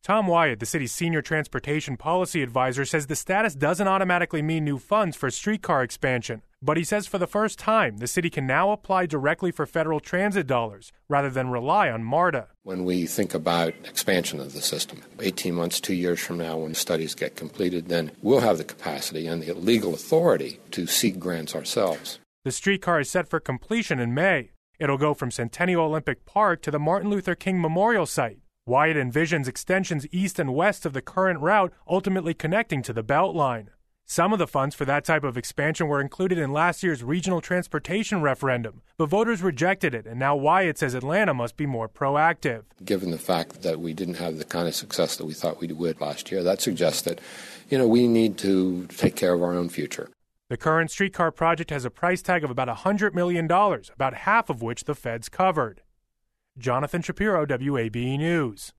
Tom Wyatt, the city's senior transportation policy advisor, says the status doesn't automatically mean new funds for streetcar expansion. But he says for the first time, the city can now apply directly for federal transit dollars rather than rely on MARTA. When we think about expansion of the system, 18 months, 2 years from now, when studies get completed, then we'll have the capacity and the legal authority to seek grants ourselves. The streetcar is set for completion in May. It'll go from Centennial Olympic Park to the Martin Luther King Memorial Site. Wyatt envisions extensions east and west of the current route, ultimately connecting to the Beltline. Some of the funds for that type of expansion were included in last year's regional transportation referendum, but voters rejected it, and now Wyatt says Atlanta must be more proactive. Given the fact that we didn't have the kind of success that we thought we would last year, that suggests that, we need to take care of our own future. The current streetcar project has a price tag of about $100 million, about half of which the feds covered. Jonathan Shapiro, WABE News.